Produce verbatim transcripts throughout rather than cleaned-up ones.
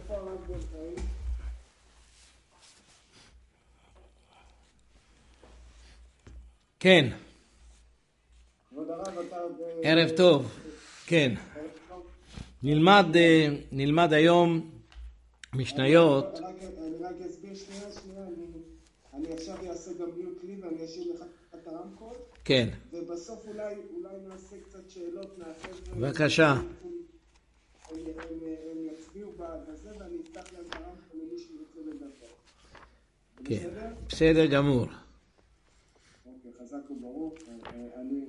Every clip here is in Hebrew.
איפה הרב בן חיים? כן. כבוד הרב, אתה... ערב טוב. כן. נלמד, נלמד היום משניות. אני רק אסביר שנייה, שנייה. אני עכשיו אעשה גם מיוט לי ואני אשאיר לך את הרמקול. כן. ובסוף אולי נעשה קצת שאלות מהחבר'ה. בבקשה. הם יצביעו בזה ואני אפתח להם את הרמקול למי שרוצה לדבר. כן. בסדר גמור. אוקיי, חזק וברוך. אני...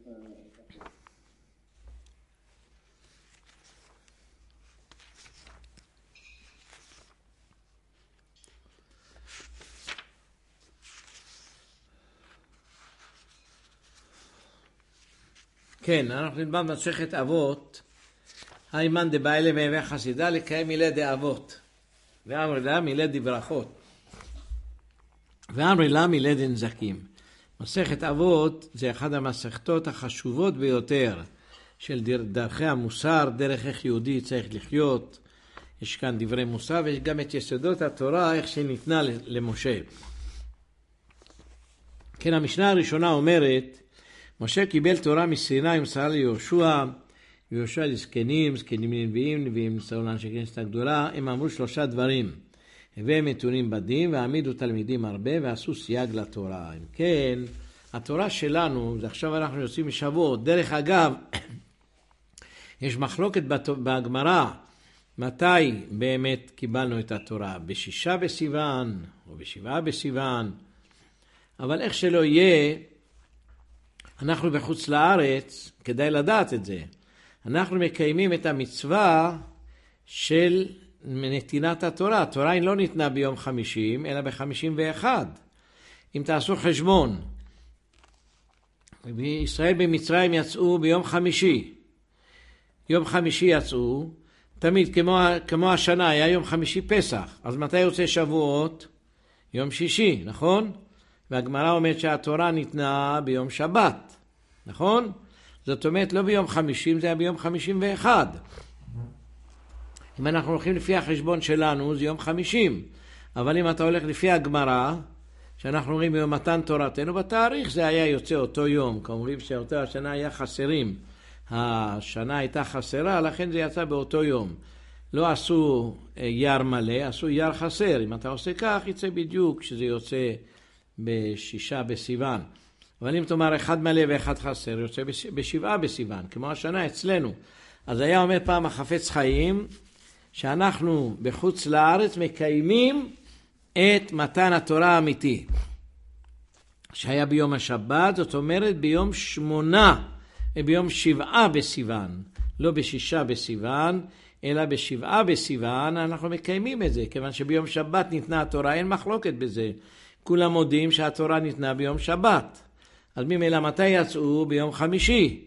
כן, אנחנו נלמד מסכת אבות. היימן דבעילה מהווה חסידה לקיים מילי דאבות. ואמר לה מילי דברכות. ואמר לה מילי דנזקים. מסכת אבות זה אחת המסכתות החשובות ביותר של דרכי המוסר, דרך איך יהודי צריך לחיות. יש כאן דברי מוסר ויש גם את יסודות התורה, איך שניתנה למשה. כן, המשנה הראשונה אומרת, משה קיבל תורה מסיני ומסרה ליהושע, ויהושע לזקנים, זקנים לנביאים, נביאים מסרו לאנשי כנסת הגדולה, הם אמרו שלושה דברים, הביאם נתונים בדים, והעמידו תלמידים הרבה, ועשו סייג לתורה. אם כן, התורה שלנו, זה עכשיו אנחנו יוצאים משבועות, דרך אגב, יש מחלוקת בגמרא, מתי באמת קיבלנו את התורה, בשישה בסיוון, או בשבעה בסיוון, אבל איך שלא יהיה, אנחנו בחוץ לארץ, כדאי לדעת את זה, אנחנו מקיימים את המצווה של נתינת התורה. התורה היא לא ניתנה ביום חמישים, אלא בחמישים ואחד. אם תעשו חשבון, בישראל במצרים יצאו ביום חמישי. יום חמישי יצאו, תמיד כמו, כמו השנה, היה יום חמישי פסח. אז מתי יוצא שבועות? יום שישי, נכון? והגמרא אומרת שהתורה ניתנה ביום שבת, נכון? זאת אומרת לא ביום חמישים, זה היה ביום חמישים ואחד. אם אנחנו הולכים לפי החשבון שלנו, זה יום חמישים. אבל אם אתה הולך לפי הגמרא, שאנחנו רואים ביום מתן תורתנו, בתאריך זה היה יוצא אותו יום. כאומרים שאותה השנה היה חסרים. השנה הייתה חסרה, לכן זה יצא באותו יום. לא עשו יר מלא, עשו יר חסר. אם אתה עושה כך, יצא בדיוק שזה יוצא בשישה בסיוון. אבל אם תאמר אחד מלא ואחד חסר, יוצא בשבעה בסיוון, כמו השנה אצלנו. אז היה אומר פעם החפץ חיים, שאנחנו בחוץ לארץ מקיימים את מתן התורה האמיתי. שהיה ביום השבת, זאת אומרת ביום שמונה, ביום שבעה בסיוון, לא בשישה בסיוון, אלא בשבעה בסיוון, אנחנו מקיימים את זה, כיוון שביום שבת ניתנה התורה, אין מחלוקת בזה. כולם מודים שהתורה ניתנה ביום שבת. אז ממילא מתי יצאו? ביום חמישי.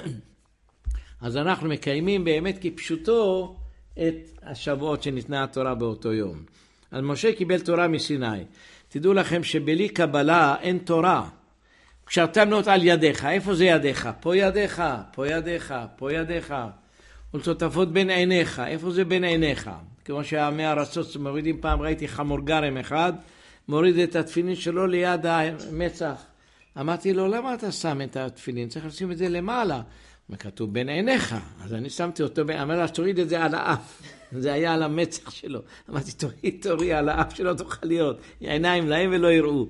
אז אנחנו מקיימים באמת כפשוטו את השבועות שניתנה התורה באותו יום. אז משה קיבל תורה מסיני. תדעו לכם שבלי קבלה אין תורה. כשאתם נוט על ידיך, איפה זה ידיך? פה ידיך, פה ידיך, פה ידיך. ולצוטפות בין עיניך, איפה זה בין עיניך? כמו שהעמי ארצות מורידים, פעם ראיתי חמור גרם אחד, מוריד את התפילין שלו ליד המצח. אמרתי לו, למה אתה שם את התפילין? צריך לשים את זה למעלה. כתוב בין עיניך. אז אני שמתי אותו, אמר לה, תוריד את זה על האף. זה היה על המצח שלו. אמרתי, תוריד, תוריד על האף שלו, תוכל להיות. עיניים להם ולא יראו.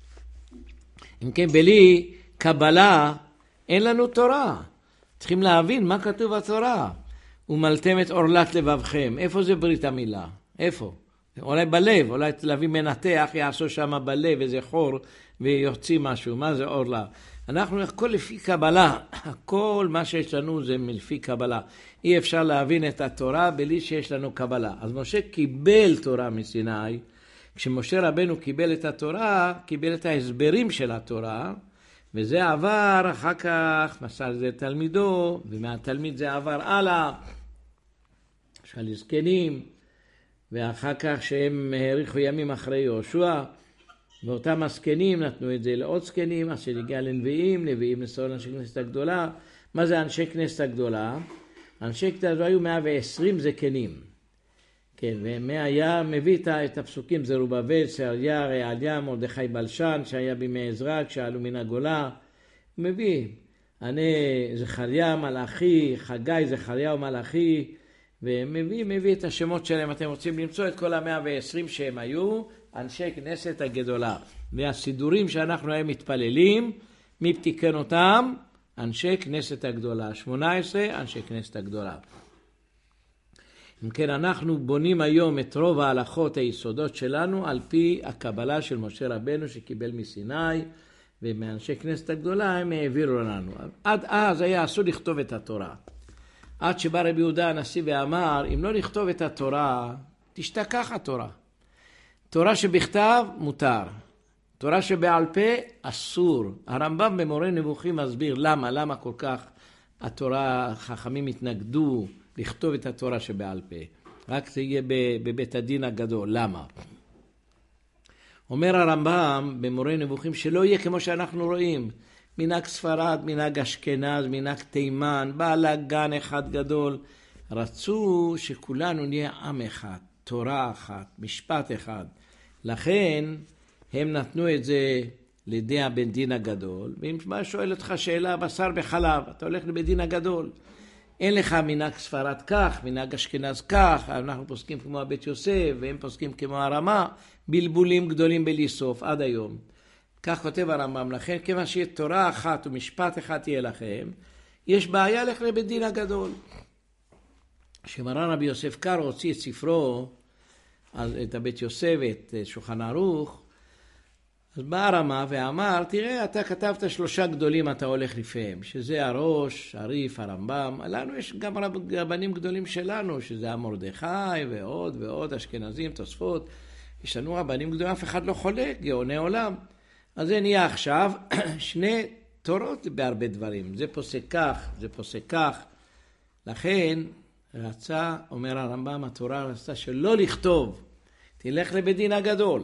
אם כן, בלי קבלה, אין לנו תורה. צריכים להבין מה כתוב בתורה. ומלתם את עורלת לבבכם. איפה זה ברית המילה? איפה? אולי בלב, אולי להביא מנתח, יעשו שם בלב איזה חור ויוציא משהו. מה זה עורלה? אנחנו הכל לפי קבלה. כל מה שיש לנו זה לפי קבלה. אי אפשר להבין את התורה בלי שיש לנו קבלה. אז משה קיבל תורה מסיני. כשמשה רבנו קיבל את התורה, קיבל את ההסברים של התורה, וזה עבר אחר כך, מסר זה תלמידו, ומהתלמיד זה עבר הלאה, של זקנים, ואחר כך שהם האריכו ימים אחרי יהושע, ואותם הזקנים נתנו את זה לעוד זקנים, אז שהגיע לנביאים, נביאים נסעו לאנשי כנסת הגדולה. מה זה אנשי כנסת הגדולה? אנשי כנסת הגדולה היו מאה ועשרים זקנים. כן, ומהיה מביא את הפסוקים זרובבל, סעריה, רעליה, מרדכי בלשן, שהיה בימי עזרא, כשעלו מן הגולה. מביא, אני זכריה מלאכי, חגי זכריה ומלאכי, ומביא, מביא את השמות שלהם. אתם רוצים למצוא את כל המאה ועשרים שהם היו, אנשי כנסת הגדולה. והסידורים שאנחנו היום מתפללים, מי תיקן אותם? אנשי כנסת הגדולה. שמונה עשרה אנשי כנסת הגדולה. אם כן, אנחנו בונים היום את רוב ההלכות היסודות שלנו על פי הקבלה של משה רבנו שקיבל מסיני, ומאנשי כנסת הגדולה הם העבירו לנו. עד אז היה אסור לכתוב את התורה. עד שבא רבי יהודה הנשיא ואמר, אם לא לכתוב את התורה, תשתכח התורה. תורה שבכתב מותר. תורה שבעל פה אסור. הרמב"ם במורה נבוכים מסביר למה, למה כל כך התורה, חכמים התנגדו לכתוב את התורה שבעל פה. רק זה יהיה בבית הדין הגדול. למה? אומר הרמב"ם במורה נבוכים שלא יהיה כמו שאנחנו רואים. מנהג ספרד, מנהג אשכנז, מנהג תימן, בלגן אחד גדול. רצו שכולנו נהיה עם אחד, תורה אחת, משפט אחד. לכן הם נתנו את זה לידי הבן דין הגדול. ואם בא שואל אותך שאלה, בשר בחלב, אתה הולך לבית דין הגדול. אין לך מנהג ספרד כך, מנהג אשכנז כך, אנחנו פוסקים כמו הבית יוסף, והם פוסקים כמו הרמה, בלבולים גדולים בלי סוף, עד היום. כך כותב הרמב"ם, לכן כיוון שיהיה תורה אחת ומשפט אחד תהיה לכם, יש בעיה לך לבית דין הגדול. כשמרן רבי יוסף קארו הוציא את ספרו, את הבית יוסף ואת שולחן ערוך, אז בא הרמה ואמר, תראה, אתה כתבת שלושה גדולים אתה הולך לפעמים, שזה הראש, הריף, הרמב"ם, לנו יש גם רבנים גדולים שלנו, שזה המרדכי ועוד ועוד, אשכנזים, תוספות, יש לנו רבנים גדולים, אף אחד לא חולק, גאוני עולם. אז זה נהיה עכשיו שני תורות בהרבה דברים, זה פוסק כך, זה פוסק כך. לכן רצה, אומר הרמב"ם, התורה רצתה שלא לכתוב, תלך לבית דין הגדול.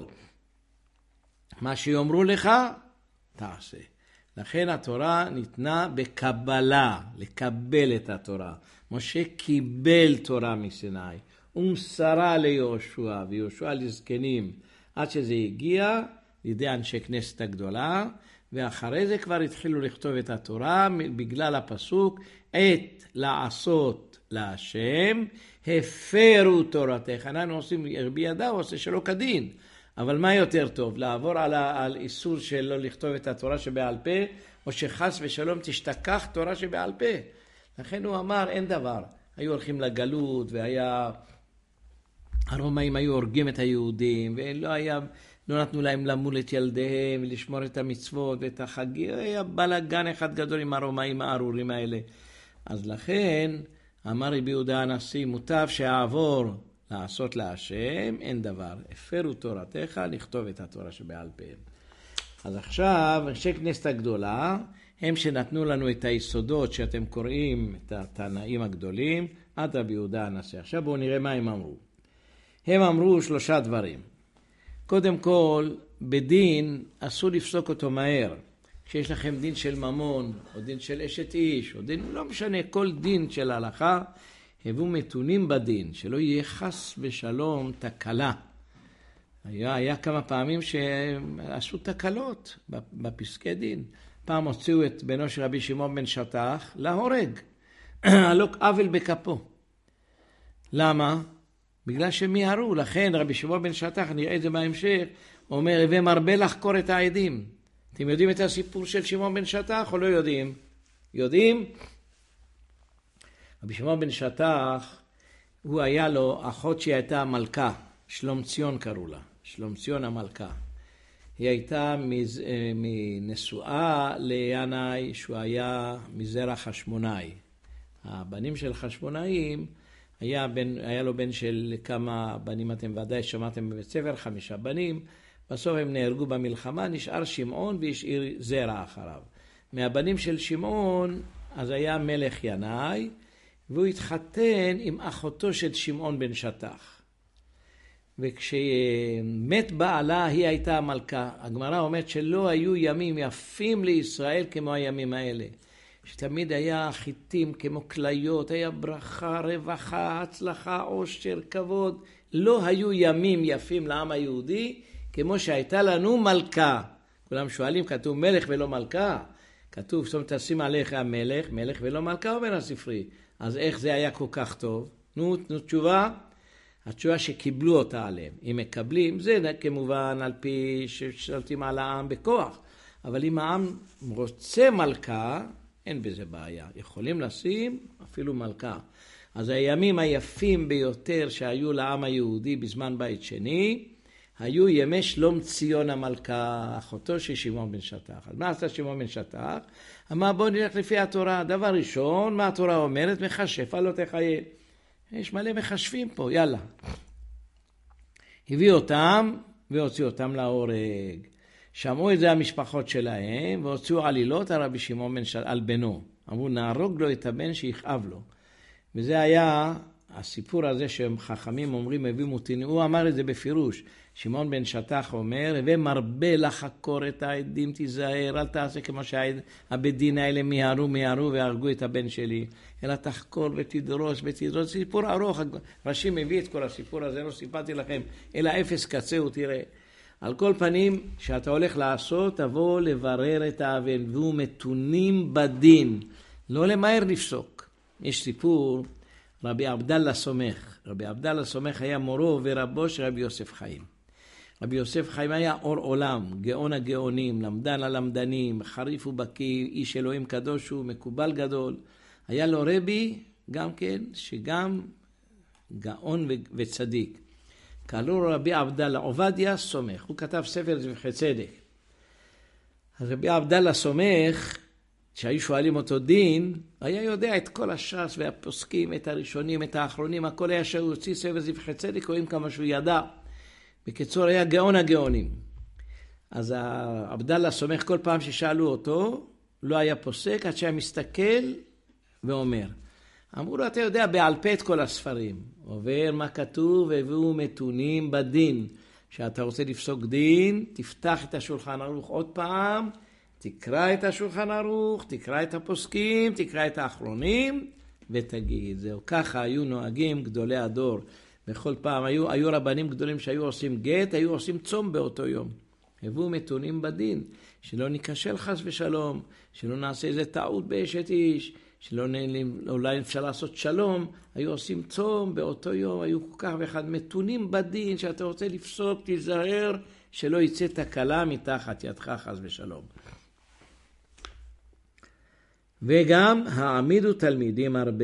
מה שיאמרו לך, תעשה. לכן התורה ניתנה בקבלה, לקבל את התורה. משה קיבל תורה מסיני, ומסרה ליהושע, ויהושע לזקנים, עד שזה הגיע לידי אנשי כנסת הגדולה, ואחרי זה כבר התחילו לכתוב את התורה, בגלל הפסוק, עת לעשות להשם, הפרו תורתך. אנחנו עושים בידה, הוא עושה שלא כדין. אבל מה יותר טוב? לעבור על, על איסור של לא לכתוב את התורה שבעל פה, או שחס ושלום תשתכח תורה שבעל פה. לכן הוא אמר, אין דבר. היו הולכים לגלות, והיה, הרומאים היו הורגים את היהודים, ולא היה, לא נתנו להם למול את ילדיהם, ולשמור את המצוות ואת החגים. היה בלגן אחד גדול עם הרומאים הארורים האלה. אז לכן, אמר רבי יהודה הנשיא, מוטב שיעבור לעשות להשם, אין דבר. הפרו תורתך, לכתוב את התורה שבעל פה. אז עכשיו, אנשי כנסת הגדולה, הם שנתנו לנו את היסודות שאתם קוראים, את התנאים הגדולים, עד רבי יהודה הנשיא. עכשיו בואו נראה מה הם אמרו. הם אמרו שלושה דברים. קודם כל, בדין אסור לפסוק אותו מהר. כשיש לכם דין של ממון, או דין של אשת איש, או דין, לא משנה, כל דין של ההלכה, הבו מתונים בדין, שלא יהיה חס ושלום תקלה. היה, היה כמה פעמים שעשו תקלות בפסקי דין. פעם הוציאו את בנו של רבי שמעון בן שטח להורג, הלא עוול בכפו. למה? בגלל שמיהרו. לכן רבי שמעון בן שטח, נראה את זה בהמשך, אומר, הווה מרבה לחקור את העדים. אתם יודעים את הסיפור של שמעון בן שטח או לא יודעים? יודעים? רבי שמעון בן שטח, הוא היה לו אחות שהיא הייתה מלכה, שלום ציון קראו לה, שלום ציון המלכה. היא הייתה מז... מנשואה לינאי שהוא היה מזרע חשמונאי. הבנים של חשמונאים, היה, בן, היה לו בן של כמה בנים, אתם ודאי שמעתם בבית ספר, חמישה בנים, בסוף הם נהרגו במלחמה, נשאר שמעון והשאיר זרע אחריו. מהבנים של שמעון, אז היה מלך ינאי, והוא התחתן עם אחותו של שמעון בן שטח. וכשמת בעלה, היא הייתה המלכה. הגמרא אומרת שלא היו ימים יפים לישראל כמו הימים האלה. שתמיד היה חיטים כמו כליות, היה ברכה, רווחה, הצלחה, עושר, כבוד. לא היו ימים יפים לעם היהודי כמו שהייתה לנו מלכה. כולם שואלים, כתוב מלך ולא מלכה? כתוב, זאת אומרת, תשים עליך המלך, מלך ולא מלכה, אומר הספרי. אז איך זה היה כל כך טוב? נו, נו תשובה. התשובה שקיבלו אותה עליהם. אם מקבלים, זה כמובן על פי ששלטים על העם בכוח. אבל אם העם רוצה מלכה, אין בזה בעיה. יכולים לשים אפילו מלכה. אז הימים היפים ביותר שהיו לעם היהודי בזמן בית שני, היו ימי שלום ציון המלכה, אחותו של שמעון בן שטח. אז מה עשה שמעון בן שטח? אמר בוא נלך לפי התורה. דבר ראשון, מה התורה אומרת? מכשף, לא תחיה. יש מלא מחשבים פה, יאללה. הביא אותם והוציא אותם להורג. שמעו את זה המשפחות שלהם והוציאו עלילות על רבי שמעון בן שטח, על בנו. אמרו נהרוג לו את הבן שיכאב לו. וזה היה הסיפור הזה שהם חכמים אומרים הביא מותיני. הוא אמר את זה בפירוש. שמעון בן שטח אומר, ומרבה לחקור את העדים, תיזהר, אל תעשה כמו שהבית דין האלה מיהרו מיהרו והרגו את הבן שלי, אלא תחקור ותדרוש ותדרוש. סיפור ארוך, רש"י מביא את כל הסיפור הזה, לא סיפרתי לכם, אלא אפס קצהו, תראה. על כל פנים, שאתה הולך לעשות, תבוא לברר את האבן, והוא מתונים בדין, לא למהר לפסוק. יש סיפור, רבי עבדאללה סומך, רבי עבדאללה סומך היה מורו ורבו של רבי יוסף חיים. רבי יוסף חיים היה אור עולם, גאון הגאונים, למדן הלמדנים, חריף ובקי, איש אלוהים קדוש הוא, מקובל גדול. היה לו רבי גם כן, שגם גאון וצדיק. קראו לו רבי עבדאללה, עובדיה סומך, הוא כתב ספר זבחי צדק. אז רבי עבדאללה סומך, שהיו שואלים אותו דין, היה יודע את כל הש"ס והפוסקים, את הראשונים, את האחרונים, הכל היה שהוא הוציא ספר זבחי צדק, רואים כמה שהוא ידע. בקיצור היה גאון הגאונים. אז עבדאללה סומך כל פעם ששאלו אותו, לא היה פוסק, עד שהיה מסתכל ואומר. אמרו לו, אתה יודע בעל פה את כל הספרים. עובר מה כתוב, והביאו מתונים בדין. שאתה רוצה לפסוק דין, תפתח את השולחן ערוך עוד פעם, תקרא את השולחן ערוך, תקרא את הפוסקים, תקרא את האחרונים, ותגיד. זהו, ככה היו נוהגים גדולי הדור. בכל פעם היו, היו רבנים גדולים שהיו עושים גט, היו עושים צום באותו יום. הביאו מתונים בדין, שלא ניקשל חס ושלום, שלא נעשה איזה טעות באשת איש, שלא אולי אפשר לעשות שלום, היו עושים צום באותו יום, היו כל כך ואחד מתונים בדין, שאתה רוצה לפסוק, תיזהר, שלא יצא תקלה מתחת ידך חס ושלום. וגם העמידו תלמידים הרבה.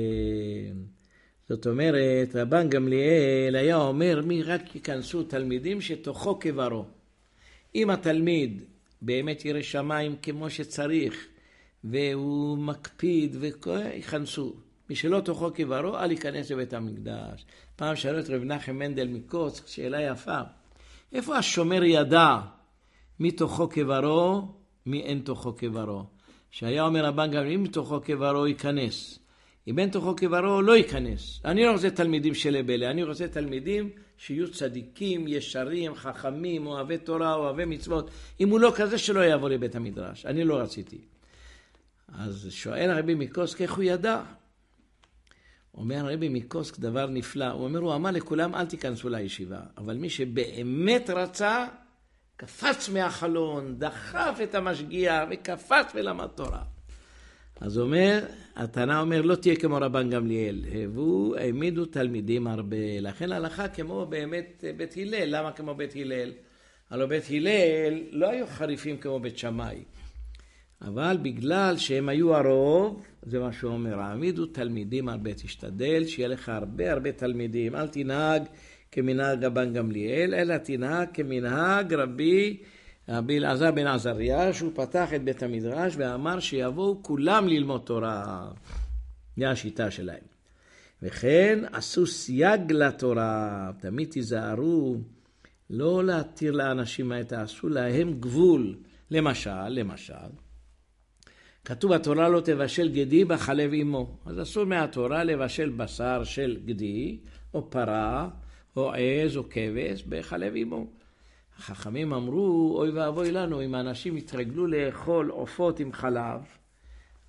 זאת אומרת, רבן גמליאל היה אומר, מי רק ייכנסו תלמידים שתוכו כברו. אם התלמיד באמת ירא שמיים כמו שצריך, והוא מקפיד ויכנסו. מי שלא תוכו כברו, אל ייכנס לבית המקדש. פעם שאלו את רב נחם מנדל מקוצק, שאלה יפה. איפה השומר ידע מי תוכו כברו, מי אין תוכו כברו? שהיה אומר רבן גמליאל, אם תוכו כברו ייכנס. אם אין תוכו כברו לא ייכנס. אני לא רוצה תלמידים של בלה, אני רוצה תלמידים שיהיו צדיקים, ישרים, חכמים, אוהבי תורה, אוהבי מצוות. אם הוא לא כזה, שלא יבוא לבית המדרש. אני לא רציתי. אז שואל הרבי מקוסק, איך הוא ידע? אומר הרבי מקוסק דבר נפלא. הוא אומר, הוא אמר לכולם, אל תיכנסו לישיבה. אבל מי שבאמת רצה, קפץ מהחלון, דחף את המשגיח וקפץ ולמד תורה. אז אומר, התנא אומר, לא תהיה כמו רבן גמליאל. והוא העמידו תלמידים הרבה. לכן הלכה כמו באמת בית הלל. למה כמו בית הלל? הלוא בית הלל לא היו חריפים כמו בית שמאי. אבל בגלל שהם היו הרוב, זה מה שהוא אומר, העמידו תלמידים הרבה. תשתדל שיהיה לך הרבה הרבה תלמידים. אל תנהג כמנהג רבן גמליאל, אלא תנהג כמנהג רבי רבי אלעזר בן עזריה, שהוא פתח את בית המדרש ואמר שיבואו כולם ללמוד תורה. זה השיטה שלהם. וכן עשו סייג לתורה, תמיד תיזהרו, לא להתיר לאנשים את עשו להם גבול. למשל, למשל, כתוב בתורה לא תבשל גדי בחלב אמו. אז אסור מהתורה לבשל בשר של גדי, או פרה, או עז, או כבש, בחלב אמו. החכמים אמרו, אוי ואבוי לנו, אם האנשים יתרגלו לאכול עופות עם חלב,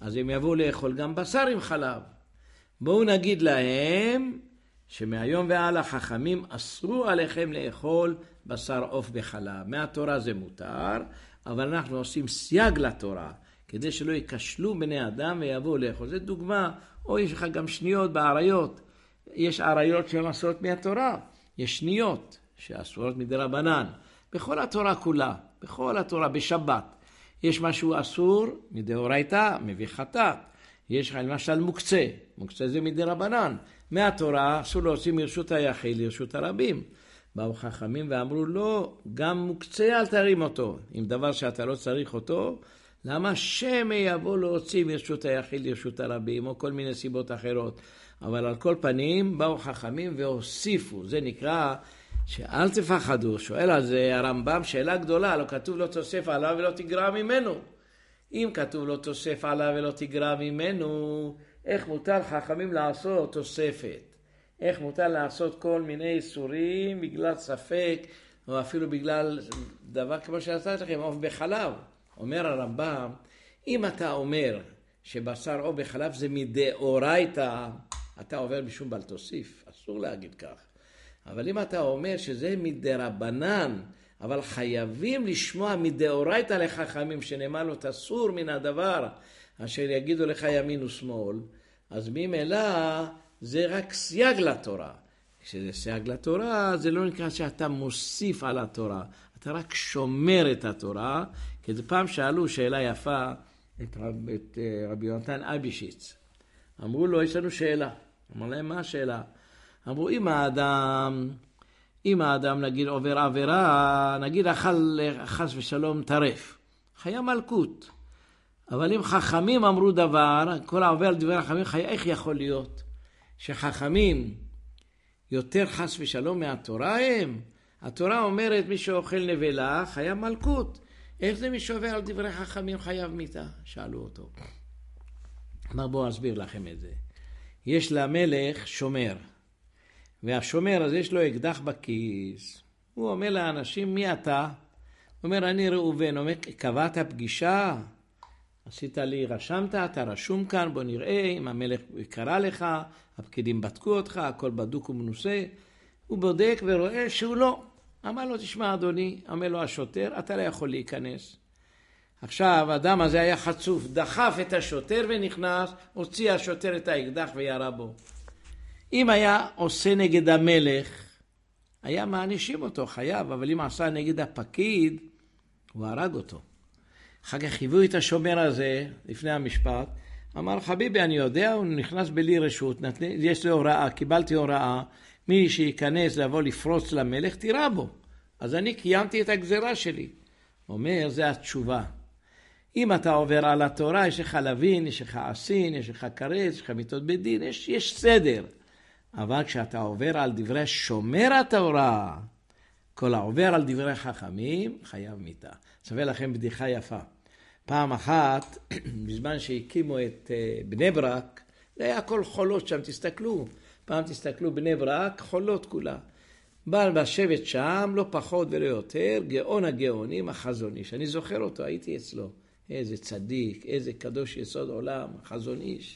אז הם יבואו לאכול גם בשר עם חלב. בואו נגיד להם שמהיום והלאה חכמים אסרו עליכם לאכול בשר עוף בחלב. מהתורה זה מותר, אבל אנחנו עושים סייג לתורה, כדי שלא יקשלו בני אדם ויבואו לאכול. זה דוגמה, או יש לך גם שניות בעריות. יש עריות שהן אסורות מהתורה, יש שניות שאסורות מדרבנן. בכל התורה כולה, בכל התורה, בשבת. יש משהו אסור מדאורייתא, מביא חטאת. יש לך למשל מוקצה, מוקצה זה מדרבנן. מהתורה אסור להוציא מרשות היחיד לרשות הרבים. באו חכמים ואמרו לא, גם מוקצה אל תרים אותו. אם דבר שאתה לא צריך אותו, למה שמא יבוא להוציא מרשות היחיד לרשות הרבים, או כל מיני סיבות אחרות. אבל על כל פנים באו חכמים והוסיפו, זה נקרא שאל תפחדו. שואל על זה הרמב"ם שאלה גדולה, לא כתוב לא תוסף עליו ולא תגרע ממנו. אם כתוב לא תוסף עליו ולא תגרע ממנו, איך מותר חכמים לעשות תוספת? איך מותר לעשות כל מיני איסורים בגלל ספק, או אפילו בגלל דבר כמו שעשית לכם, עוף בחלב? אומר הרמב"ם, אם אתה אומר שבשר עוף בחלב זה מדאורייתא, אתה עובר משום בל תוסיף, אסור להגיד כך. אבל אם אתה אומר שזה מדרבנן, אבל חייבים לשמוע מדאורייתא לחכמים, שנאמר לו תסור מן הדבר, אשר יגידו לך ימין ושמאל, אז ממילא זה רק סייג לתורה. כשזה סייג לתורה, זה לא נקרא שאתה מוסיף על התורה, אתה רק שומר את התורה. כי זה פעם שאלו שאלה יפה את, רב, את רבי יונתן אייבשיץ. אמרו לו, יש לנו שאלה. אמר להם, מה השאלה? אמרו, אם האדם, אם האדם נגיד עובר עבירה, נגיד אכל חס ושלום טרף, חיה מלכות. אבל אם חכמים אמרו דבר, כל העובר על דבר חכמים, חיה, איך יכול להיות שחכמים יותר חס ושלום מהתורה הם? התורה אומרת מי שאוכל נבלה חיה מלכות. איך זה מי שעובר על דברי חכמים חייב מיתה? שאלו אותו. אמר בואו אסביר לכם את זה. יש למלך שומר, והשומר הזה יש לו אקדח בכיס. הוא אומר לאנשים, מי אתה? הוא אומר, אני ראובן. הוא אומר, קבעת פגישה? עשית לי, רשמת, אתה רשום כאן, בוא נראה אם המלך קרא לך, הפקידים בדקו אותך, הכל בדוק ומנוסה. הוא בודק ורואה שהוא לא. אמר לו, תשמע אדוני, אמר לו השוטר, אתה לא יכול להיכנס. עכשיו, האדם הזה היה חצוף, דחף את השוטר ונכנס, הוציא השוטר את האקדח וירה בו. אם היה עושה נגד המלך, היה מענישים אותו, חייב, אבל אם עשה נגד הפקיד, הוא הרג אותו. אחר כך חיוו את השומר הזה לפני המשפט, אמר, חביבי, אני יודע, הוא נכנס בלי רשות, נתן, יש לי הוראה, קיבלתי הוראה, מי שיכנס לבוא לפרוץ למלך, תירה בו. אז אני קיימתי את הגזרה שלי. אומר, זה התשובה. אם אתה עובר על התורה, יש לך לוין, יש לך עשין, יש לך קרץ, יש לך מיתות בדין, יש, יש סדר. אבל כשאתה עובר על דברי שומר התורה, כל העובר על דברי חכמים, חייב מיתה. אספר לכם בדיחה יפה. פעם אחת, בזמן שהקימו את בני ברק, זה היה כל חולות שם, תסתכלו. פעם תסתכלו בני ברק, חולות כולה. בעל בשבט שם, לא פחות ולא יותר, גאון הגאונים, החזון איש. אני זוכר אותו, הייתי אצלו. איזה צדיק, איזה קדוש יסוד עולם, החזון איש.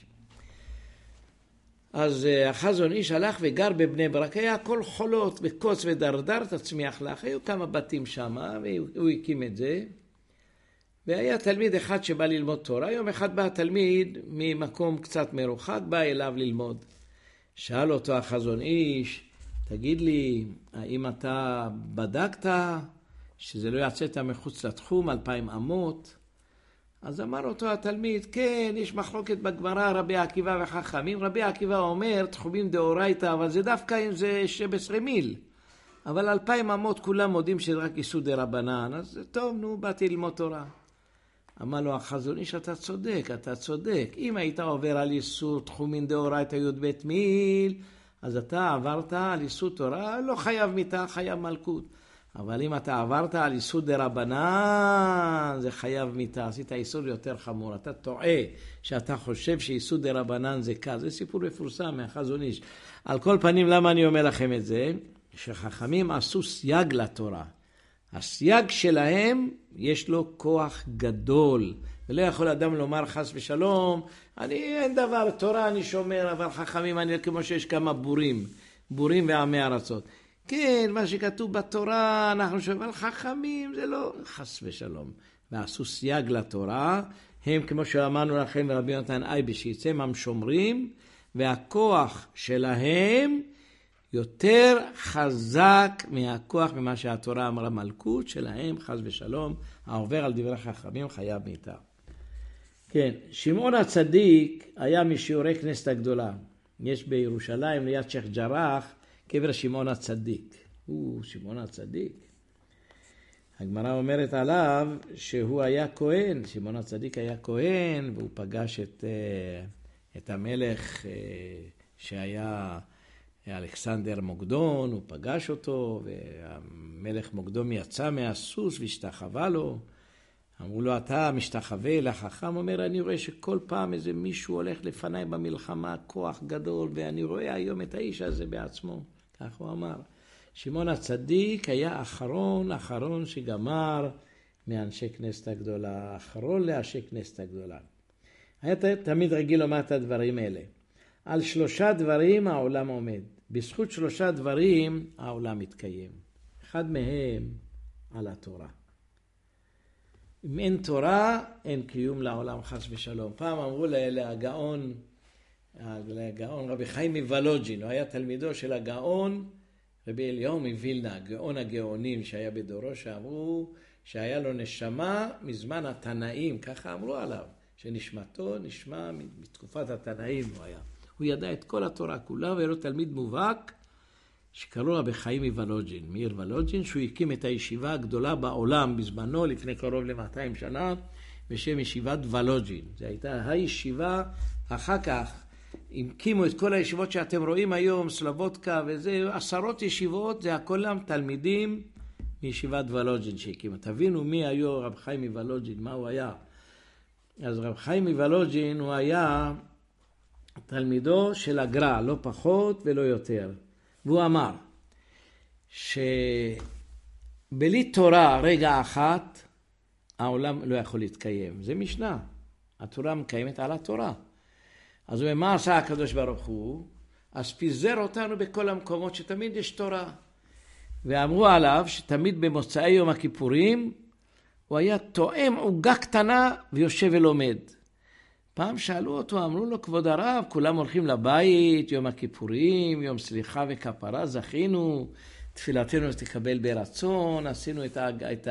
אז החזון איש הלך וגר בבני ברק, היה כל חולות, בקוץ ודרדר תצמיח לך, היו כמה בתים שם, והוא הקים את זה. והיה תלמיד אחד שבא ללמוד תורה, יום אחד בא תלמיד ממקום קצת מרוחק, בא אליו ללמוד. שאל אותו החזון איש, תגיד לי, האם אתה בדקת שזה לא יצאת מחוץ לתחום, אלפיים אמות? אז אמר אותו התלמיד, כן, יש מחלוקת בגמרא, רבי עקיבא וחכמים. רבי עקיבא אומר, תחומים דאורייתא, אבל זה דווקא אם זה שבע-עשרה מיל. אבל אלפיים אמות כולם מודים שזה רק איסור דרבנן, אז טוב, נו, באתי ללמוד תורה. אמר לו החזון איש, אתה צודק, אתה צודק. אם היית עובר על איסור תחומים דאורייתא י"ב מיל, אז אתה עברת על איסור תורה, לא חייב מיתה, חייב מלכות. אבל אם אתה עברת על איסור דרבנן, זה חייב מיתה, עשית איסור יותר חמור. אתה טועה שאתה חושב שאיסור דרבנן זה כזה. זה סיפור מפורסם מהחזון איש. על כל פנים, למה אני אומר לכם את זה? שחכמים עשו סייג לתורה. הסייג שלהם יש לו כוח גדול. ולא יכול אדם לומר חס ושלום, אני אין דבר, תורה אני שומר, אבל חכמים אני כמו שיש כמה בורים, בורים ועמי ארצות. כן, מה שכתוב בתורה, אנחנו שומעים, אבל חכמים זה לא חס ושלום. ועשו סייג לתורה, הם כמו שאמרנו לכם ורבי יונתן אייבשיץ, הם שומרים, והכוח שלהם יותר חזק מהכוח ממה שהתורה אמרה מלכות שלהם, חס ושלום, העובר על דברי חכמים חייב מיתה. כן, שמעון הצדיק היה משיעורי כנסת הגדולה. יש בירושלים ליד שייח' ג'ראח קבר שמעון הצדיק. הוא שמעון הצדיק. הגמרא אומרת עליו שהוא היה כהן, שמעון הצדיק היה כהן, והוא פגש את, את המלך שהיה אלכסנדר מוקדון, הוא פגש אותו, והמלך מוקדון יצא מהסוס והשתחווה לו. אמרו לו, אתה משתחווה לחכם? אומר, אני רואה שכל פעם איזה מישהו הולך לפניי במלחמה, כוח גדול, ואני רואה היום את האיש הזה בעצמו. כך הוא אמר. שמעון הצדיק היה אחרון, אחרון שגמר מאנשי כנסת הגדולה, אחרון לאנשי כנסת הגדולה. היה תמיד רגיל לומר את הדברים האלה. על שלושה דברים העולם עומד. בזכות שלושה דברים העולם מתקיים. אחד מהם על התורה. אם אין תורה, אין קיום לעולם חס ושלום. פעם אמרו להגאון, להגאון רבי חיים מוולוג'ין, הוא היה תלמידו של הגאון רבי אליהו מווילנה, גאון הגאונים שהיה בדורו, שאמרו שהיה לו נשמה מזמן התנאים, ככה אמרו עליו, שנשמתו נשמע מתקופת התנאים הוא היה. הוא ידע את כל התורה כולה, והיה לו תלמיד מובהק שקראו רבי חיים מוולוג'ין, מאיר וולוג'ין, שהוא הקים את הישיבה הגדולה בעולם בזמנו, לפני קרוב ל-מאתיים שנה, בשם ישיבת וולוג'ין. זו הייתה הישיבה, אחר כך הקימו את כל הישיבות שאתם רואים היום, סלובודקה וזה, עשרות ישיבות, זה הכולם תלמידים מישיבת וולוג'ין שהקימו. תבינו מי היו רבי חיים מוולוג'ין, מה הוא היה. אז רבי חיים מוולוג'ין הוא היה תלמידו של הגר"א, לא פחות ולא יותר. והוא אמר שבלי תורה רגע אחת העולם לא יכול להתקיים. זה משנה. התורה מקיימת על התורה. אז הוא אומר, מה עשה הקדוש ברוך הוא? אז פיזר אותנו בכל המקומות שתמיד יש תורה. ואמרו עליו שתמיד במוצאי יום הכיפורים הוא היה תואם עוגה קטנה ויושב ולומד. פעם שאלו אותו, אמרו לו, כבוד הרב, כולם הולכים לבית, יום הכיפורים, יום סליחה וכפרה, זכינו, תפילתנו תקבל ברצון, עשינו את, את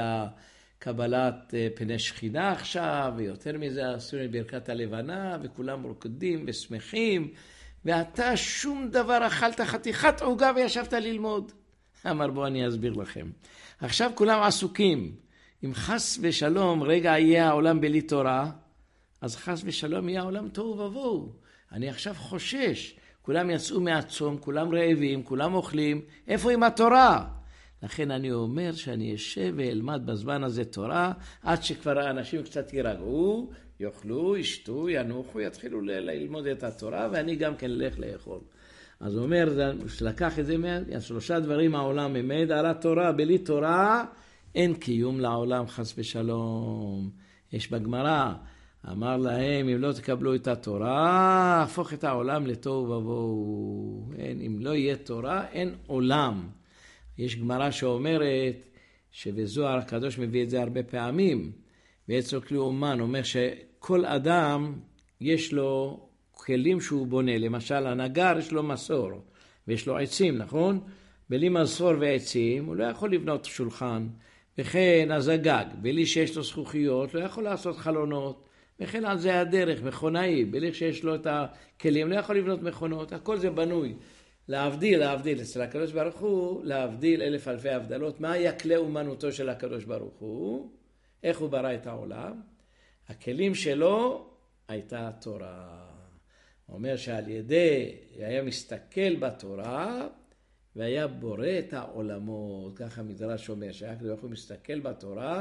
הקבלת פני שכינה עכשיו, ויותר מזה עשינו את ברכת הלבנה, וכולם רוקדים ושמחים, ואתה שום דבר אכלת חתיכת עוגה וישבת ללמוד. אמר, בוא אני אסביר לכם. עכשיו כולם עסוקים, אם חס ושלום רגע יהיה העולם בלי תורה, אז חס ושלום יהיה העולם תוהו ובוהו. אני עכשיו חושש. כולם יצאו מהצום, כולם רעבים, כולם אוכלים. איפה עם התורה? לכן אני אומר שאני אשב ואלמד בזמן הזה תורה, עד שכבר האנשים קצת יירגעו, יאכלו, ישתו, ינוחו, יתחילו ללמוד את התורה, ואני גם כן אלך לאכול. אז הוא אומר, שלקח את זה, שלושה דברים העולם עומד על התורה. בלי תורה אין קיום לעולם חס ושלום. יש בגמרא, אמר להם, אם לא תקבלו את התורה, הפוך את העולם לתוהו ובוהו. אין, אם לא יהיה תורה, אין עולם. יש גמרא שאומרת, שבזוהר הקדוש מביא את זה הרבה פעמים, ואצל כלי אומן אומר שכל אדם יש לו כלים שהוא בונה. למשל, הנגר יש לו מסור, ויש לו עצים, נכון? בלי מסור ועצים, הוא לא יכול לבנות שולחן. וכן, אז הגג, בלי שיש לו זכוכיות, לא יכול לעשות חלונות. וכן על זה הדרך, מכונאי, בלי שיש לו את הכלים, לא יכול לבנות מכונות, הכל זה בנוי. להבדיל, להבדיל, אצל הקדוש ברוך הוא, להבדיל אלף אלפי הבדלות. מה היה כלי אומנותו של הקדוש ברוך הוא? איך הוא ברא את העולם? הכלים שלו הייתה התורה. הוא אומר שעל ידי, היה מסתכל בתורה, והיה בורא את העולמות. ככה מדרש אומר, שהיה הקדוש ברוך הוא מסתכל בתורה,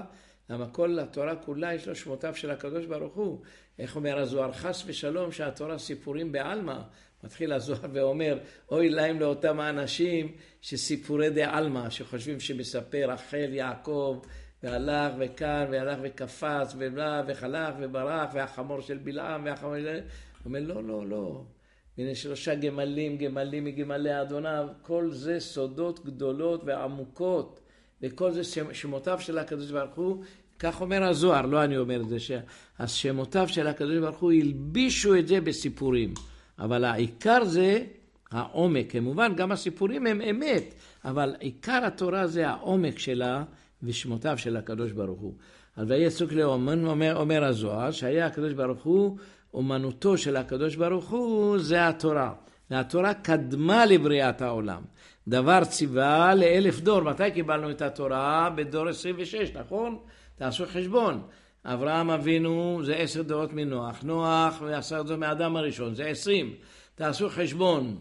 למה כל התורה כולה יש לו שמותיו של הקדוש ברוך הוא. איך אומר הזוהר? חס ושלום שהתורה סיפורים בעלמא. מתחיל הזוהר ואומר, אוי להם לאותם האנשים שסיפורי דעלמא, שחושבים שמספר רחל יעקב, והלך וכאן, והלך וקפץ, ובלה, וחלך וברח, והחמור של בלעם, והחמור של... הוא אומר, לא, לא, לא. הנה שלושה גמלים, גמלים מגמלי אדוניו, כל זה סודות גדולות ועמוקות, וכל זה שמותיו של הקדוש ברוך הוא, כך אומר הזוהר, לא אני אומר את זה, שהשמותיו של הקדוש ברוך הוא ילבישו את זה בסיפורים. אבל העיקר זה העומק, כמובן גם הסיפורים הם אמת, אבל עיקר התורה זה העומק שלה ושמותיו של הקדוש ברוך הוא. אז ויצוק לאומן, אומר, אומר הזוהר, שהיה הקדוש ברוך הוא, אומנותו של הקדוש ברוך הוא זה התורה. והתורה קדמה לבריאת העולם. דבר ציווה לאלף דור. מתי קיבלנו את התורה? בדור עשרים ושש, נכון? תעשו חשבון. אברהם אבינו זה עשר דורות מנוח. נוח ועשר דורות מאדם הראשון, זה עשרים. תעשו חשבון.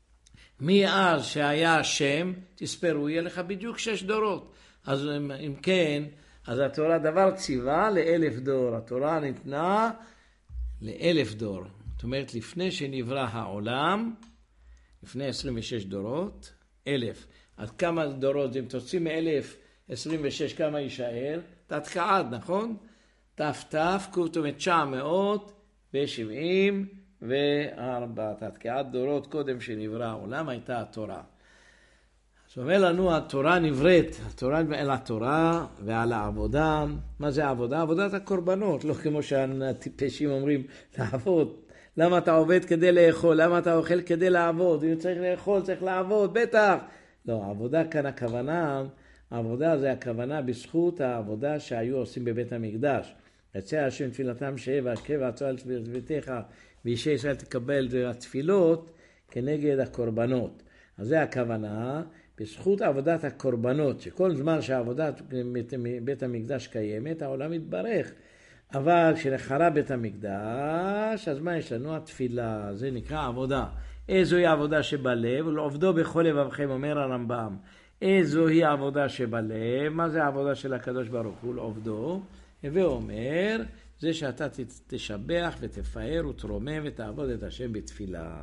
מאז שהיה השם, תספרו, יהיה לך בדיוק שש דורות. אז אם כן, אז התורה דבר ציווה לאלף דור. התורה ניתנה לאלף דור. זאת אומרת, לפני שנברא העולם, לפני עשרים ושש דורות, אלף. אז כמה דורות, אם תוציא מאלף עשרים ושש, כמה יישאר? תתקעד, נכון? תפתף, כותום את תשע מאות ושבעים וארבע. תתקעד דורות קודם שנברא העולם, הייתה התורה. אז אומר לנו, התורה נבראת, התורה אל התורה ועל העבודה. מה זה העבודה? עבודת הקורבנות, לא כמו שהטיפשים אומרים, לעבוד. למה אתה עובד כדי לאכול? למה אתה אוכל כדי לעבוד? אם צריך לאכול, צריך לעבוד, בטח. לא, העבודה כאן הכוונה, העבודה זה הכוונה בזכות העבודה שהיו עושים בבית המקדש. יצא השם תפילתם שבע, קבע צועל תפילתך, ואישי ישראל תקבל התפילות כנגד הקורבנות. אז זה הכוונה, בזכות עבודת הקורבנות, שכל זמן שהעבודת בית המקדש קיימת, העולם מתברך. אבל כשנחרב בית המקדש, אז מה יש לנו? התפילה, זה נקרא עבודה. איזוהי העבודה שבלב, ולעובדו בכל לבבכם, אומר הרמב"ם. איזוהי העבודה שבלב, מה זה העבודה של הקדוש ברוך הוא? לעובדו, ואומר, זה שאתה תשבח ותפאר ותרומם ותעבוד את השם בתפילה.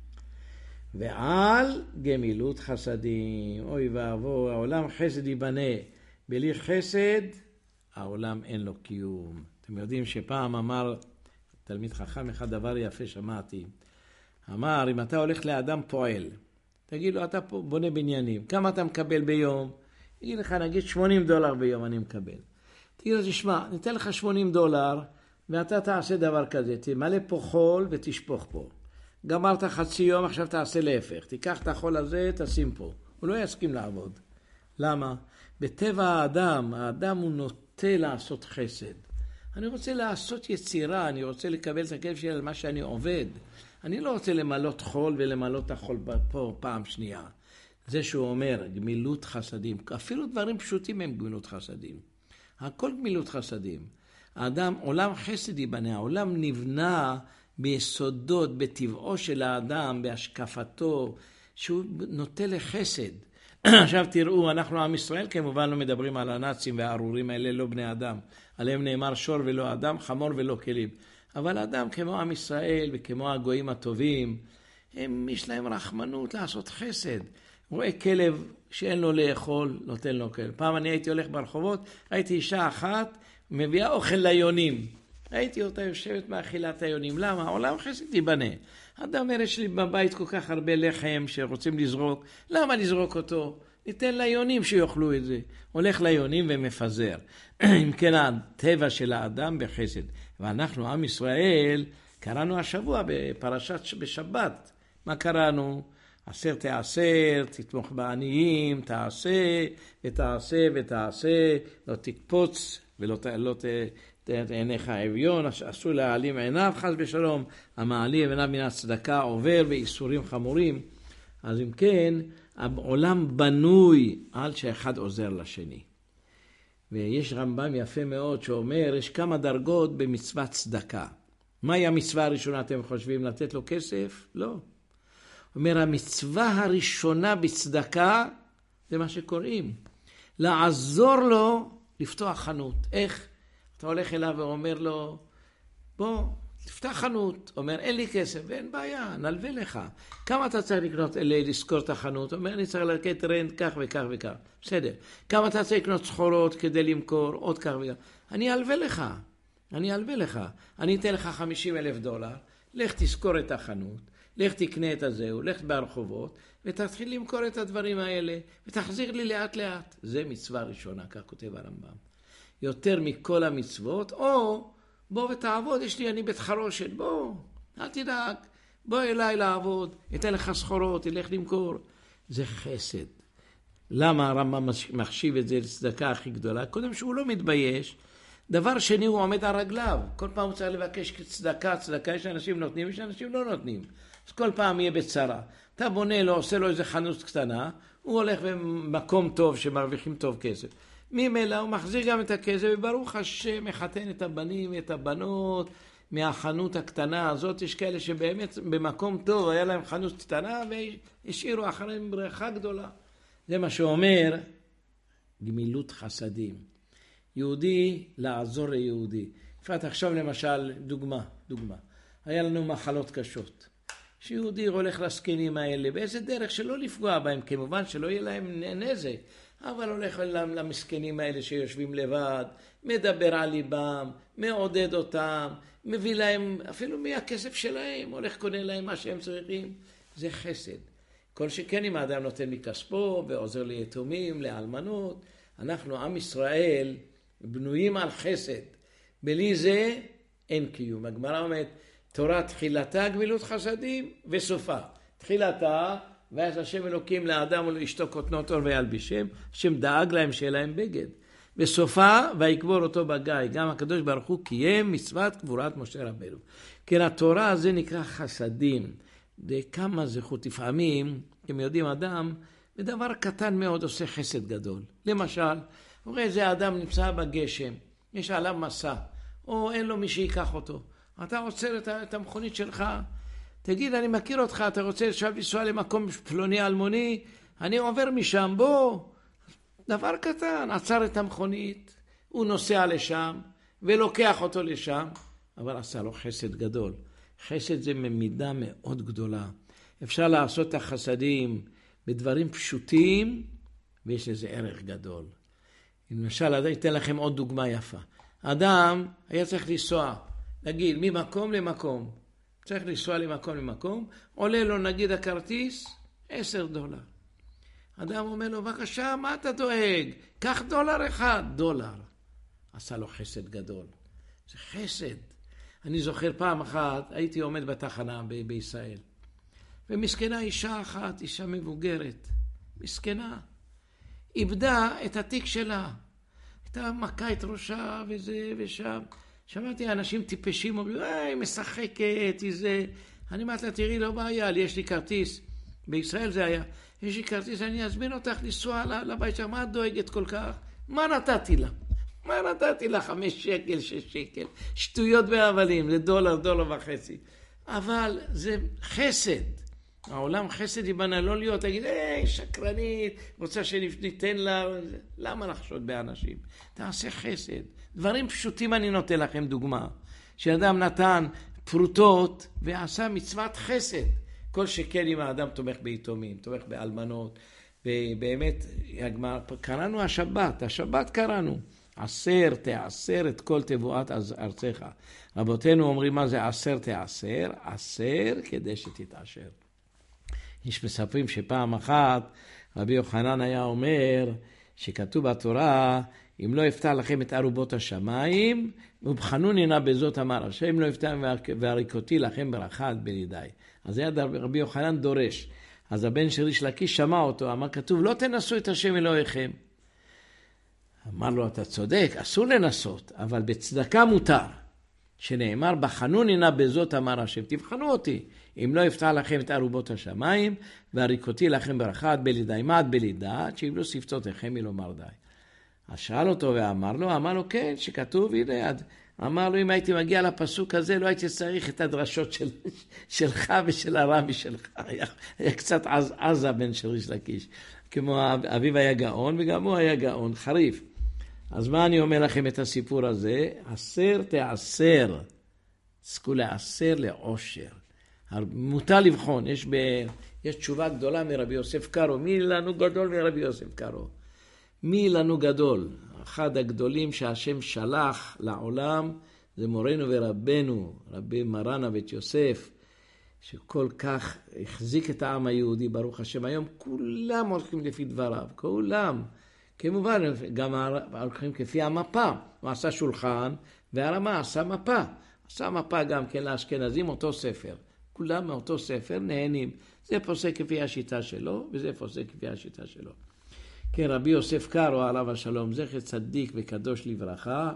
ועל גמילות חסדים, אוי ואבוי, העולם חסד ייבנה, בלי חסד, העולם אין לו קיום. אתם יודעים שפעם אמר, תלמיד חכם אחד דבר יפה שמעתי, אמר, אם אתה הולך לאדם פועל, תגיד לו, אתה בונה בניינים, כמה אתה מקבל ביום? תגיד לך, נגיד שמונים דולר ביום אני מקבל. תגיד לו, תשמע, ניתן לך שמונים דולר, ואתה תעשה דבר כזה, תמלא פה חול ותשפוך פה. גמרת חצי יום, עכשיו תעשה להפך. תיקח את החול הזה, תשים פה. הוא לא יסכים לעבוד. למה? בטבע האדם, האדם הוא נוטה לעשות חסד. אני רוצה לעשות יצירה, אני רוצה לקבל את הכיף שלי על מה שאני עובד. אני לא רוצה למלות חול ולמלות את החול פה פעם שנייה. זה שהוא אומר, גמילות חסדים. אפילו דברים פשוטים הם גמילות חסדים. הכל גמילות חסדים. האדם, עולם חסד ייבנה, העולם נבנה ביסודות, בטבעו של האדם, בהשקפתו, שהוא נוטה לחסד. עכשיו תראו, אנחנו עם ישראל כמובן לא מדברים על הנאצים והארורים האלה, לא בני אדם. עליהם נאמר שור ולא אדם, חמור ולא כלים. אבל אדם כמו עם ישראל וכמו הגויים הטובים, הם יש להם רחמנות לעשות חסד. רואה כלב שאין לו לאכול, נותן לו כלב. פעם אני הייתי הולך ברחובות, ראיתי אישה אחת מביאה אוכל ליונים. ראיתי אותה יושבת מאכילת היונים. למה? העולם חסד ייבנה. אדם אומר, יש לי בבית כל כך הרבה לחם שרוצים לזרוק. למה לזרוק אותו? ניתן ליונים שיאכלו את זה. הולך ליונים ומפזר. אם כן, הטבע של האדם בחסד. ואנחנו, עם ישראל, קראנו השבוע בפרשת בשבת. מה קראנו? עשר תעשר, תתמוך בעניים, תעשה ותעשה ותעשה, לא תקפוץ ולא לא ת... עיניך אביון, אסור להעלים עיניו חס ושלום, המעלים עיניו מן הצדקה עובר באיסורים חמורים. אז אם כן, העולם בנוי על שאחד עוזר לשני. ויש רמב"ם יפה מאוד שאומר, יש כמה דרגות במצוות צדקה. מהי המצווה הראשונה, אתם חושבים, לתת לו כסף? לא. אומר, המצווה הראשונה בצדקה, זה מה שקוראים. לעזור לו לפתוח חנות. איך? אתה הולך אליו ואומר לו, בוא, תפתח חנות. אומר, אין לי כסף, ואין בעיה, נלווה לך. כמה אתה צריך לקנות, לזכור את החנות? אומר, אני צריך לקחת רנט כך וכך וכך. בסדר. כמה אתה צריך לקנות סחורות כדי למכור, עוד כך וכך. אני אלווה לך. אני אלווה לך. אני אתן לך חמישים אלף דולר, לך תזכור את החנות, לך תקנה את הזהו, לך ברחובות, ותתחיל למכור את הדברים האלה, ותחזיר לי לאט לאט. זה מצווה ראשונה, כך כותב הרמב"ם. יותר מכל המצוות, או בוא ותעבוד, יש לי, אני בית חרושת, בוא, אל תדאג, בוא אליי לעבוד, אתן לך סחורות, תלך למכור. זה חסד. למה הרמב"ם מחשיב את זה לצדקה הכי גדולה? קודם שהוא לא מתבייש. דבר שני, הוא עומד על רגליו. כל פעם הוא צריך לבקש צדקה, צדקה, יש אנשים נותנים, יש אנשים לא נותנים. אז כל פעם יהיה בצרה. אתה בונה לו, עושה לו איזה חנות קטנה, הוא הולך במקום טוב שמרוויחים טוב כסף. ממילא הוא מחזיר גם את הכסף, וברוך השם מחתן את הבנים ואת הבנות מהחנות הקטנה הזאת. יש כאלה שבאמת במקום טוב היה להם חנות קטנה והשאירו אחריהם ברכה גדולה. זה מה שאומר גמילות חסדים. יהודי לעזור ליהודי. אפשר עכשיו למשל דוגמה, דוגמה. היה לנו מחלות קשות. שיהודי הולך לסקנים האלה, באיזה דרך שלא לפגוע בהם, כמובן שלא יהיה להם נזק, אבל הולך למסכנים האלה שיושבים לבד, מדבר על ליבם, מעודד אותם, מביא להם אפילו מהכסף שלהם, הולך קונה להם מה שהם צריכים. זה חסד. כל שכן אם האדם נותן מכספו ועוזר ליתומים, לאלמנות, אנחנו עם ישראל בנויים על חסד. בלי זה אין קיום. הגמרא אומרת, תורה תחילתה גמילות חסדים וסופה. תחילתה, ואז השם אלוקים לאדם ולאשתו כותנות אור וילבישם, השם דאג להם שיהיה להם בגד. בסופה, ויקבור אותו בגיא. גם הקדוש ברוך הוא קיים מצוות קבורת משה רבנו. כן, התורה הזה נקרא חסדים. כמה זכות. לפעמים, אתם יודעים, אדם, בדבר קטן מאוד עושה חסד גדול. למשל, הוא רואה איזה אדם נמצא בגשם, יש עליו מסע, או אין לו מי שיקח אותו. אתה עוצר את המכונית שלך, תגיד, אני מכיר אותך, אתה רוצה עכשיו לנסוע למקום פלוני אלמוני, אני עובר משם, בוא. דבר קטן, עצר את המכונית, הוא נוסע לשם, ולוקח אותו לשם, אבל עשה לו חסד גדול. חסד זה ממידה מאוד גדולה. אפשר לעשות את החסדים בדברים פשוטים, ויש לזה ערך גדול. למשל, אני אתן לכם עוד דוגמה יפה. אדם היה צריך לנסוע, נגיד, ממקום למקום. צריך לנסוע למקום למקום, עולה לו נגיד הכרטיס, עשר דולר. אדם אומר לו, בבקשה, מה אתה דואג? קח דולר אחד, דולר. עשה לו חסד גדול. זה חסד. אני זוכר פעם אחת, הייתי עומד בתחנה ב- בישראל, ומסכנה אישה אחת, אישה מבוגרת, מסכנה, איבדה את התיק שלה. הייתה מכה את ראשה וזה ושם. שמעתי אנשים טיפשים, אומרים, היא משחקת, היא זה. אני אמרתי לה, תראי, לא בעיה, יש לי כרטיס. בישראל זה היה. יש לי כרטיס, אני אזמין אותך לנסוע לבית שלך. מה את דואגת כל כך? מה נתתי לה? מה נתתי לה? חמש שקל, שש שקל. שטויות והבלים, זה דולר, דולר וחצי. אבל זה חסד. העולם חסד ייבנה, לא להיות, תגיד, היי, שקרנית, רוצה שניתן לה, למה לחשוד באנשים? תעשה חסד. דברים פשוטים אני נותן לכם דוגמה. שאדם נתן פרוטות ועשה מצוות חסד. כל שכן אם האדם תומך ביתומים, תומך באלמנות, ובאמת, קראנו השבת, השבת קראנו. עשר תעשר את כל תבואת ארצך. רבותינו אומרים מה זה עשר תעשר, עשר כדי שתתעשר. יש מספרים שפעם אחת רבי יוחנן היה אומר שכתוב בתורה, אם לא יפתח לכם את ארובות השמיים, ובחנוני נא בזאת אמר השם, לא יפתח והריקותי לכם ברכה עד בנידי. אז היה רבי יוחנן דורש. אז הבן של ריש לקיש שמע אותו, אמר כתוב, לא תנסו את השם אלוהיכם. אמר לו, אתה צודק, אסור לנסות, אבל בצדקה מותר. שנאמר, בחנוני נא בזאת אמר השם, תבחנו אותי. אם לא יפתח לכם את ארובות השמיים, והריקותי לכם ברכה עד בלידי. מה עד בלידי? שאם לא שפתותיכם מלומר די. אז שאל אותו ואמר לו, אמר לו כן, שכתוב, הנה, אמר לו, אם הייתי מגיע לפסוק הזה, לא הייתי צריך את הדרשות של, שלך ושל הרבי שלך. היה, היה קצת עז, עזה בן של ריש לקיש. כמו אביו היה גאון, וגם הוא היה גאון, חריף. אז מה אני אומר לכם את הסיפור הזה? עשר תעשר, זכו לעשר לעושר. מותר לבחון, יש, ב... יש תשובה גדולה מרבי יוסף קארו. מי לנו גדול מרבי יוסף קארו? מי לנו גדול? אחד הגדולים שהשם שלח לעולם זה מורנו ורבנו, רבי מרן הבית יוסף, שכל כך החזיק את העם היהודי, ברוך השם. היום כולם הולכים לפי דבריו, כולם. כמובן, גם הולכים כפי המפה. הוא עשה שולחן, והרמה עשה מפה. עשה מפה גם כן לאשכנזים, אותו ספר. כולם מאותו ספר נהנים. זה פוסק כפי השיטה שלו, וזה פוסק כפי השיטה שלו. כן, רבי יוסף קארו, עליו השלום, זכר צדיק וקדוש לברכה,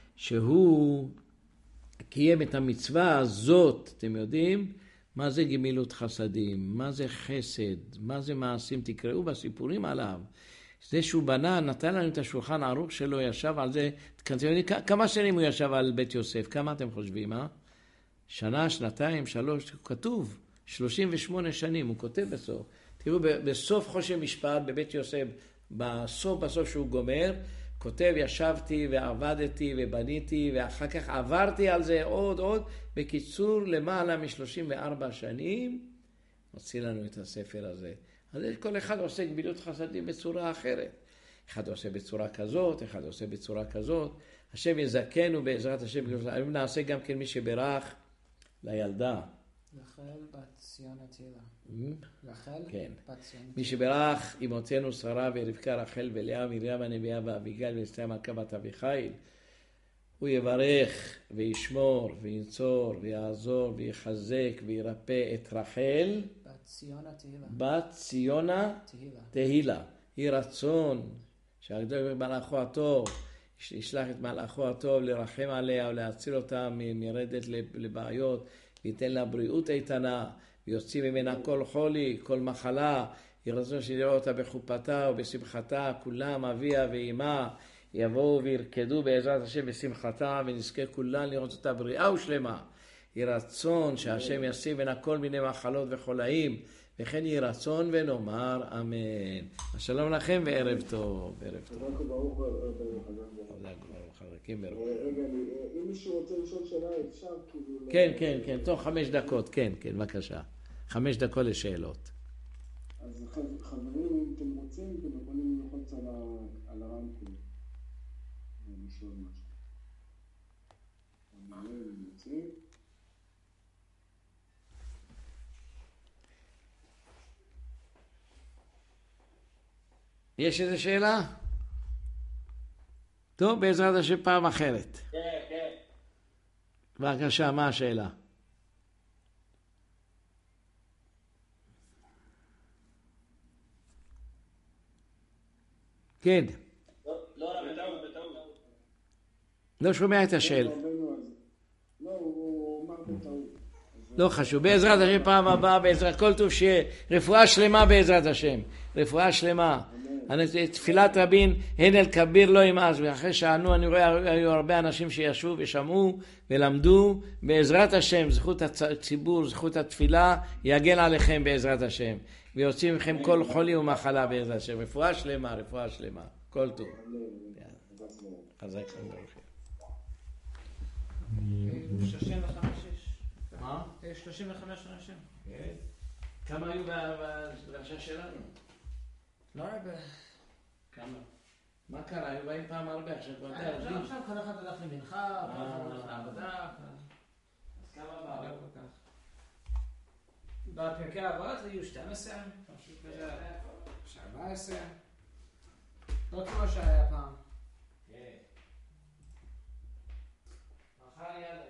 שהוא קיים את המצווה הזאת, אתם יודעים, מה זה גמילות חסדים, מה זה חסד, מה זה מעשים, תקראו בסיפורים עליו. זה שהוא בנה, נתן לנו את השולחן הערוך שלו, ישב על זה, כמה שנים הוא ישב על בית יוסף, כמה אתם חושבים, אה? שנה, שנתיים, שלוש, כתוב, שלושים ושמונה שנים, הוא כותב בסוף. תראו, בסוף חושן משפט, בבית יוסף, בסוף בסוף שהוא גומר, כותב, ישבתי ועבדתי ובניתי, ואחר כך עברתי על זה עוד עוד, בקיצור, למעלה מ-שלושים וארבע שנים, הוציא לנו את הספר הזה. אז כל אחד עושה גמילות חסדים בצורה אחרת. אחד עושה בצורה כזאת, אחד עושה בצורה כזאת. השם יזכנו בעזרת השם. היום נעשה גם כן מי שברך לילדה. רחל בת ציונה תהילה. רחל כן. בת ציונה. מי שברך אמותינו שרה ורבקה רחל ולאה מרים הנביאה ואביגיל ואסתר מלכה בת אביחיל, הוא יברך וישמור וינצור ויעזור ויחזק וירפא את רחל בת ציונה תהילה. בת ציונה תהילה. תהילה. היא רצון שהקדוש מלאכו הטוב ישלח את מלאכו הטוב לרחם עליה ולהציל אותה מרדת לבעיות, וייתן לה בריאות איתנה, ויוציא ממנה כל חולי, כל מחלה. היא רצון שיראה אותה בחופתה ובשמחתה, כולם אביה ואימה יבואו וירקדו בעזרת השם בשמחתה, ונזכה כולן לראות אותה בריאה ושלמה. היא רצון שהשם ישים בין כל מיני מחלות וחולאים, וכן יהי רצון ונאמר אמן. השלום לכם וערב טוב. ערב טוב. ברוך חזקים ברוך. רגע, אם מישהו רוצה לשאול שאלה, אפשר כאילו... כן, כן, כן, תוך חמש דקות, כן, כן, בבקשה. חמש דקות לשאלות. אז חברים, אם אתם רוצים, אתם יכולים ללחוץ על הרמקול. ולשאול משהו. אני יוצאים. יש איזו שאלה? טוב, בעזרת השם פעם אחרת. כן, כן. בבקשה, מה השאלה? כן. לא, לא, בטעות, בטעות. לא שומע את השאלה. לא, הוא אמר בטעות. לא חשוב, בעזרת השם פעם הבאה, בעזרת כל טוב שיהיה. רפואה שלמה בעזרת השם. רפואה שלמה. תפילת רבין, הן אל כביר לא ימאס, ואחרי שענו אני רואה היו הרבה אנשים שישבו ושמעו ולמדו. בעזרת השם, זכות הציבור, זכות התפילה, יגן עליכם בעזרת השם, ויוציא מכם כל חולי ומחלה בעזרת השם. רפואה שלמה, רפואה שלמה, כל טוב. חזק לכם ברוך. שלושים וחמש. מה? שלושים וחמש אנשים. כמה היו בבקשה שלנו? לא הרבה. כמה? מה קרה? היו באים פעם הרבה, עכשיו כבר די עובדים. עכשיו כל אחד הלך למנחה, כל אחד הלך לעבודה. אז כמה באו? לא כל כך. בפרקי אבות היו שתים עשרה, משהו כזה, ארבע עשרה. לא כמו שהיה פעם. כן. מחר יד